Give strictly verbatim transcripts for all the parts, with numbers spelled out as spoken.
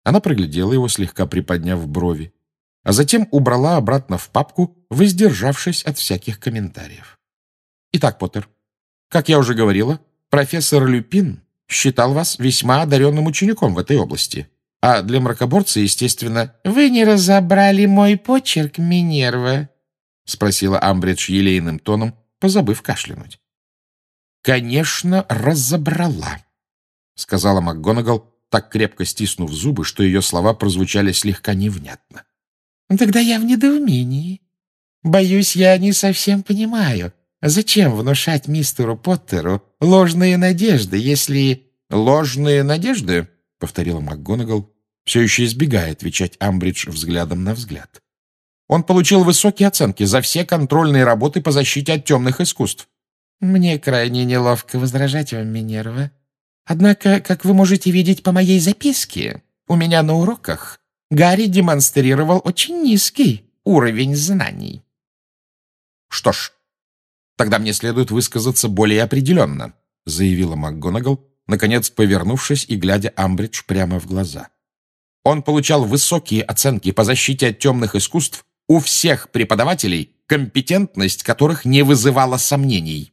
Она проглядела его, слегка приподняв брови, а затем убрала обратно в папку, воздержавшись от всяких комментариев. «Итак, Поттер, как я уже говорила, профессор Люпин считал вас весьма одаренным учеником в этой области. А для мракоборца, естественно...» «Вы не разобрали мой почерк, Минерва?» — спросила Амбридж елейным тоном, позабыв кашлянуть. «Конечно, разобрала», — сказала МакГонагал, так крепко стиснув зубы, что ее слова прозвучали слегка невнятно. «Тогда я в недоумении. Боюсь, я не совсем понимаю, зачем внушать мистеру Поттеру ложные надежды, если...» «Ложные надежды?» — повторила МакГонагал, все еще избегая отвечать Амбридж взглядом на взгляд. «Он получил высокие оценки за все контрольные работы по защите от темных искусств». «Мне крайне неловко возражать вам, Минерва. Однако, как вы можете видеть по моей записке, у меня на уроках Гарри демонстрировал очень низкий уровень знаний». «Что ж, тогда мне следует высказаться более определенно», — заявила МакГонагал, наконец повернувшись и глядя Амбридж прямо в глаза. «Он получал высокие оценки по защите от темных искусств у всех преподавателей, компетентность которых не вызывала сомнений».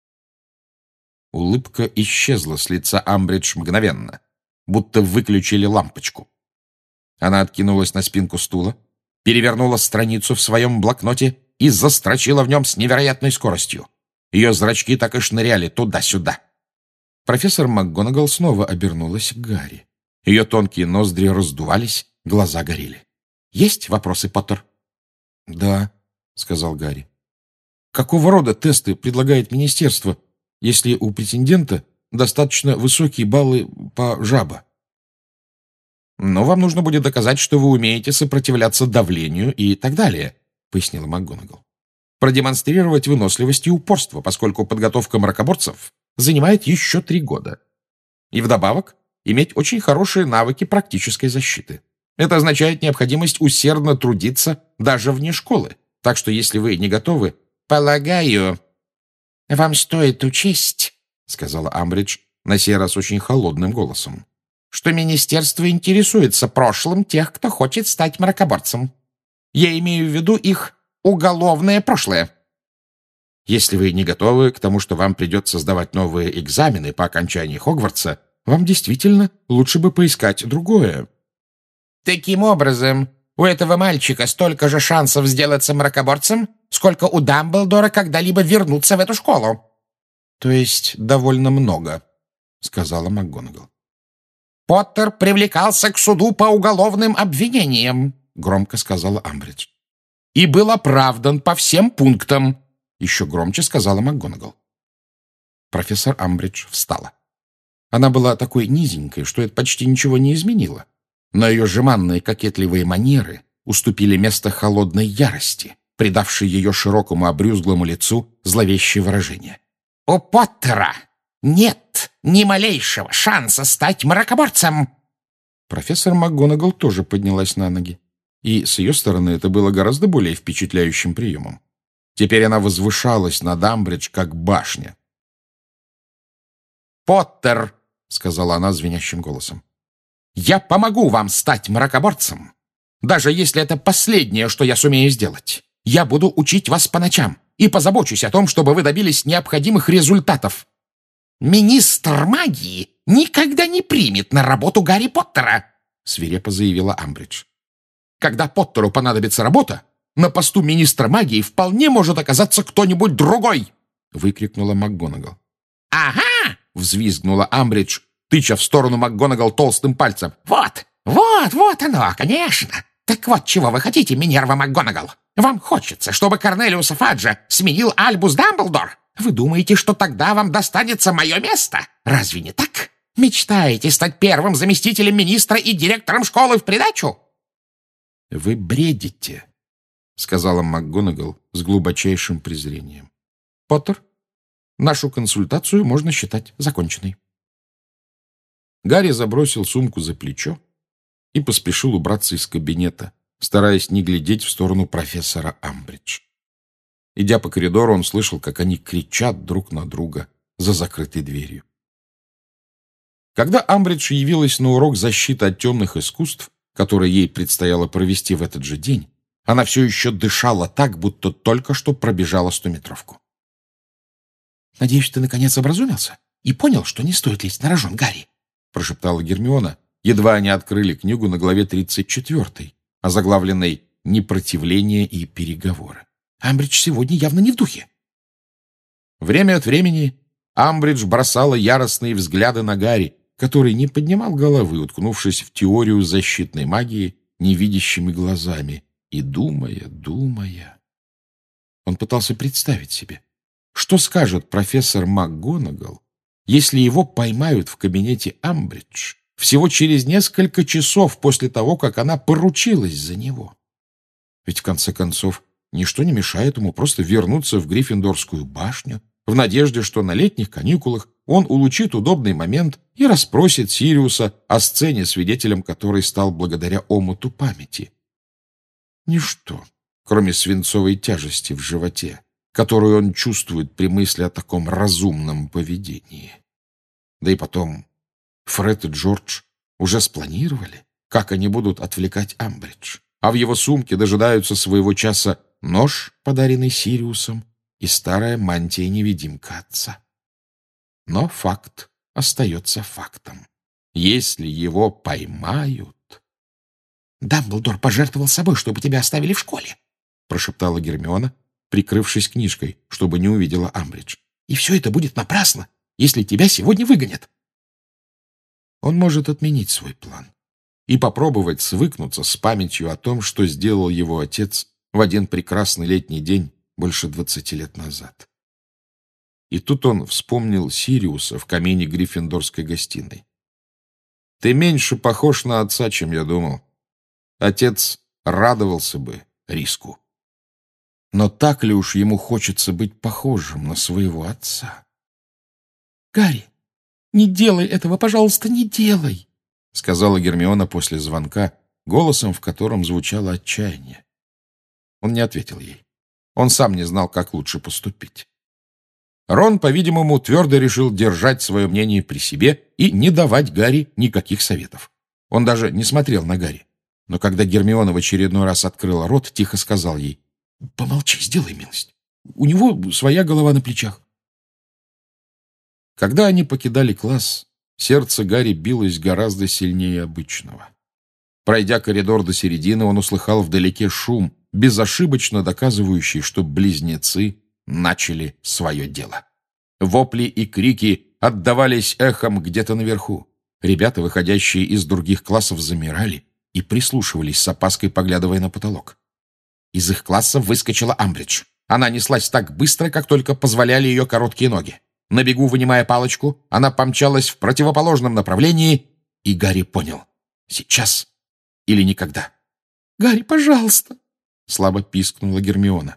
Улыбка исчезла с лица Амбридж мгновенно, будто выключили лампочку. Она откинулась на спинку стула, перевернула страницу в своем блокноте и застрочила в нем с невероятной скоростью. Ее зрачки так и шныряли туда-сюда. Профессор МакГонагал снова обернулась к Гарри. Ее тонкие ноздри раздувались, глаза горели. «Есть вопросы, Поттер?» «Да», — сказал Гарри. «Какого рода тесты предлагает министерство, если у претендента достаточно высокие баллы по жаба?» «Но вам нужно будет доказать, что вы умеете сопротивляться давлению и так далее», — пояснила МакГонагал. «Продемонстрировать выносливость и упорство, поскольку подготовка мракоборцев занимает еще три года. И вдобавок иметь очень хорошие навыки практической защиты. Это означает необходимость усердно трудиться даже вне школы. Так что если вы не готовы...» «Полагаю, вам стоит учесть, — сказала Амбридж на сей раз очень холодным голосом, — что министерство интересуется прошлым тех, кто хочет стать мракоборцем. Я имею в виду их уголовное прошлое. Если вы не готовы к тому, что вам придется сдавать новые экзамены по окончании Хогвартса, вам действительно лучше бы поискать другое». «Таким образом, у этого мальчика столько же шансов сделаться мракоборцем, сколько у Дамблдора когда-либо вернуться в эту школу». «То есть довольно много», — сказала МакГонагал. «Поттер привлекался к суду по уголовным обвинениям», — громко сказала Амбридж. «И был оправдан по всем пунктам», — еще громче сказала МакГонагал. Профессор Амбридж встала. Она была такой низенькой, что это почти ничего не изменило, но ее жеманные кокетливые манеры уступили место холодной ярости, придавшей ее широкому обрюзглому лицу зловещее выражение. «У Поттера нет ни малейшего шанса стать мракоборцем!» Профессор МакГонагал тоже поднялась на ноги, и с ее стороны это было гораздо более впечатляющим приемом. Теперь она возвышалась над Амбридж, как башня. «Поттер!» — сказала она звенящим голосом. «Я помогу вам стать мракоборцем, даже если это последнее, что я сумею сделать. Я буду учить вас по ночам и позабочусь о том, чтобы вы добились необходимых результатов. Министр магии никогда не примет на работу Гарри Поттера», — свирепо заявила Амбридж. «Когда Поттеру понадобится работа, на посту министра магии вполне может оказаться кто-нибудь другой», — выкрикнула МакГонагал. «Ага!» — взвизгнула Амбридж, тыча в сторону МакГонагал толстым пальцем. «Вот, вот, вот оно, конечно! Так вот, чего вы хотите, Минерва МакГонагал? Вам хочется, чтобы Корнелиуса Фаджа сменил Альбус Дамблдор? Вы думаете, что тогда вам достанется мое место? Разве не так? Мечтаете стать первым заместителем министра и директором школы в придачу?» «Вы бредите», — сказала МакГонагал с глубочайшим презрением. «Поттер, нашу консультацию можно считать законченной». Гарри забросил сумку за плечо и поспешил убраться из кабинета, стараясь не глядеть в сторону профессора Амбридж. Идя по коридору, он слышал, как они кричат друг на друга за закрытой дверью. Когда Амбридж явилась на урок защиты от темных искусств, который ей предстояло провести в этот же день, она все еще дышала так, будто только что пробежала стометровку. «Надеюсь, ты, наконец, образумился и понял, что не стоит лезть на рожон, Гарри», — прошептала Гермиона, едва они открыли книгу на главе тридцать четвёртой, озаглавленной «Непротивление и переговоры». «Амбридж сегодня явно не в духе». Время от времени Амбридж бросала яростные взгляды на Гарри, который не поднимал головы, уткнувшись в теорию защитной магии невидящими глазами, и думая, думая. Он пытался представить себе, что скажет профессор МакГонагал, если его поймают в кабинете Амбридж всего через несколько часов после того, как она поручилась за него. Ведь, в конце концов, ничто не мешает ему просто вернуться в Гриффиндорскую башню, в надежде, что на летних каникулах он улучит удобный момент и расспросит Сириуса о сцене, свидетелем которой стал благодаря омуту памяти. Ничто, кроме свинцовой тяжести в животе, которую он чувствует при мысли о таком разумном поведении. Да и потом, Фред и Джордж уже спланировали, как они будут отвлекать Амбридж, а в его сумке дожидаются своего часа нож, подаренный Сириусом, и старая мантия-невидимка отца. Но факт остается фактом. Если его поймают... «Дамблдор пожертвовал собой, чтобы тебя оставили в школе», — прошептала Гермиона, прикрывшись книжкой, чтобы не увидела Амбридж. «И все это будет напрасно, если тебя сегодня выгонят». Он может отменить свой план и попробовать свыкнуться с памятью о том, что сделал его отец в один прекрасный летний день больше двадцати лет назад. И тут он вспомнил Сириуса в камине Гриффиндорской гостиной. «Ты меньше похож на отца, чем я думал. Отец радовался бы риску. Но так ли уж ему хочется быть похожим на своего отца?» «Гарри, не делай этого, пожалуйста, не делай!» — сказала Гермиона после звонка, голосом, в котором звучало отчаяние. Он не ответил ей. Он сам не знал, как лучше поступить. Рон, по-видимому, твердо решил держать свое мнение при себе и не давать Гарри никаких советов. Он даже не смотрел на Гарри. Но когда Гермиона в очередной раз открыла рот, тихо сказал ей: «Помолчи, сделай милость. У него своя голова на плечах». Когда они покидали класс, сердце Гарри билось гораздо сильнее обычного. Пройдя коридор до середины, он услыхал вдалеке шум, безошибочно доказывающий, что близнецы начали свое дело. Вопли и крики отдавались эхом где-то наверху. Ребята, выходящие из других классов, замирали и прислушивались с опаской, поглядывая на потолок. Из их класса выскочила Амбридж. Она неслась так быстро, как только позволяли ее короткие ноги. На бегу, вынимая палочку, она помчалась в противоположном направлении, и Гарри понял — сейчас или никогда. «Гарри, пожалуйста!» — слабо пискнула Гермиона.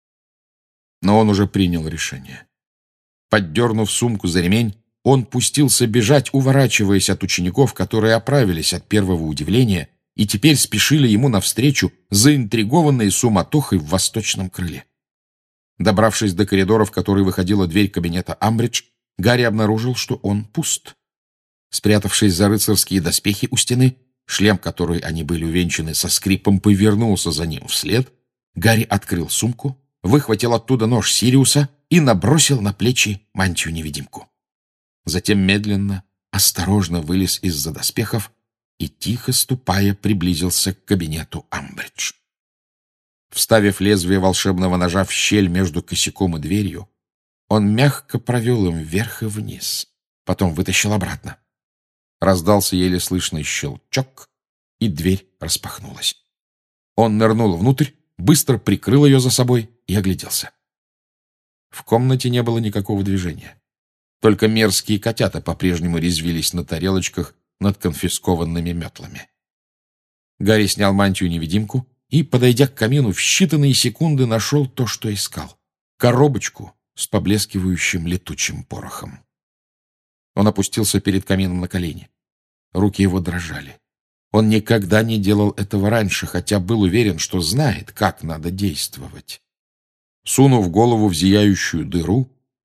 Но он уже принял решение. Поддернув сумку за ремень, он пустился бежать, уворачиваясь от учеников, которые оправились от первого удивления и теперь спешили ему навстречу, заинтригованные суматохой в восточном крыле. Добравшись до коридора, в который выходила дверь кабинета Амбридж, Гарри обнаружил, что он пуст. Спрятавшись за рыцарские доспехи у стены, шлем, которой они были увенчаны, со скрипом повернулся за ним вслед. Гарри открыл сумку, выхватил оттуда нож Сириуса и набросил на плечи мантию-невидимку. Затем медленно, осторожно вылез из-за доспехов и, тихо ступая, приблизился к кабинету Амбридж. Вставив лезвие волшебного ножа в щель между косяком и дверью, он мягко провел им вверх и вниз, потом вытащил обратно. Раздался еле слышный щелчок, и дверь распахнулась. Он нырнул внутрь, быстро прикрыл ее за собой и огляделся. В комнате не было никакого движения. Только мерзкие котята по-прежнему резвились на тарелочках над конфискованными метлами. Гарри снял мантию-невидимку и, подойдя к камину, в считанные секунды нашел то, что искал — коробочку с поблескивающим летучим порохом. Он опустился перед камином на колени. Руки его дрожали. Он никогда не делал этого раньше, хотя был уверен, что знает, как надо действовать. Сунув голову в зияющую дыру,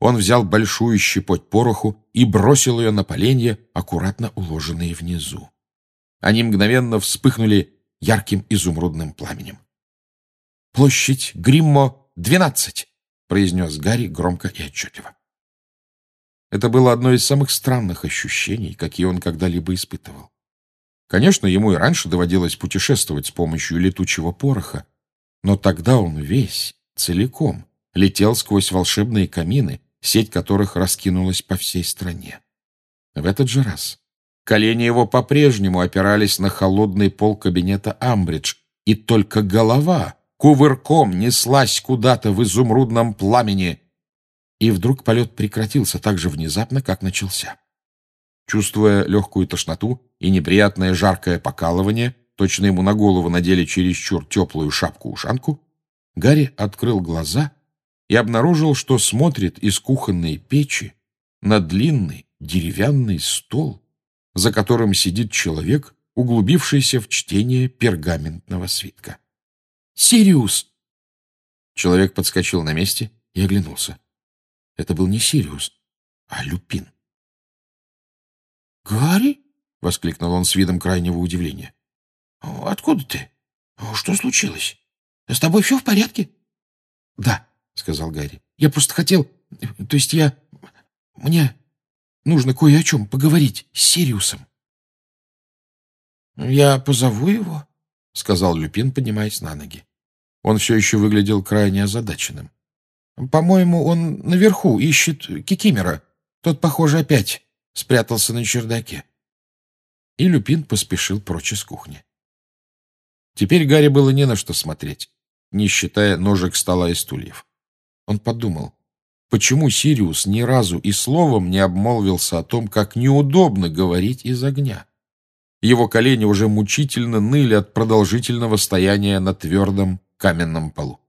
Он взял большую щепоть пороху и бросил ее на поленья, аккуратно уложенные внизу. Они мгновенно вспыхнули ярким изумрудным пламенем. «Площадь Гриммо, двенадцать!» — произнес Гарри громко и отчетливо. Это было одно из самых странных ощущений, какие он когда-либо испытывал. Конечно, ему и раньше доводилось путешествовать с помощью летучего пороха, но тогда он весь, целиком, летел сквозь волшебные камины, сеть которых раскинулась по всей стране. В этот же раз колени его по-прежнему опирались на холодный пол кабинета Амбридж, и только голова кувырком неслась куда-то в изумрудном пламени. И вдруг полет прекратился так же внезапно, как начался. Чувствуя легкую тошноту и неприятное жаркое покалывание, точно ему на голову надели чересчур теплую шапку-ушанку, Гарри открыл глаза и обнаружил, что смотрит из кухонной печи на длинный деревянный стол, за которым сидит человек, углубившийся в чтение пергаментного свитка. «Сириус!» Человек подскочил на месте и оглянулся. Это был не Сириус, а Люпин. «Гарри?» — воскликнул он с видом крайнего удивления. «Откуда ты? Что случилось? С тобой все в порядке?» «Да», — сказал Гарри. «Я просто хотел... То есть я... Мне нужно кое о чем поговорить с Сириусом». «Я позову его», — сказал Люпин, поднимаясь на ноги. Он все еще выглядел крайне озадаченным. «По-моему, он наверху ищет Кикимора. Тот, похоже, опять спрятался на чердаке». И Люпин поспешил прочь из кухни. Теперь Гарри было не на что смотреть, не считая ножек стола и стульев. Он подумал, почему Сириус ни разу и словом не обмолвился о том, как неудобно говорить из огня. Его колени уже мучительно ныли от продолжительного стояния на твердом каменном полу.